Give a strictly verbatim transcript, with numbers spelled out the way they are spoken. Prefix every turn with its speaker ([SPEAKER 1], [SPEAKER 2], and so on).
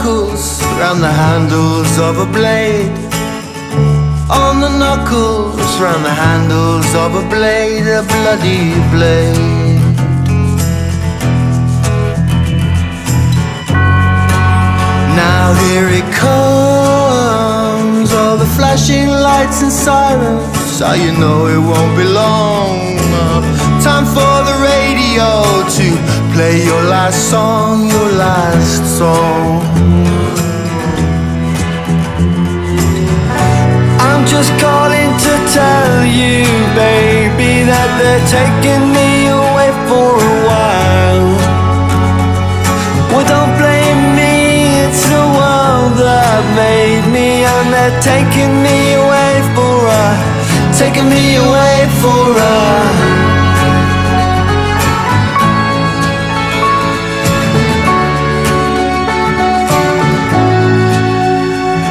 [SPEAKER 1] knuckles, round the handles of a blade. On the knuckles, round the handles of a blade, a bloody blade. Now here it comes, all the flashing lights and sirens. So you know it won't be long. Time for the radio to play your last song, your last song. I'm just calling to tell you, baby, that they're taking me away for a while. Well, don't blame me, it's the world that made me, and they're taking me away for a, taking me away for a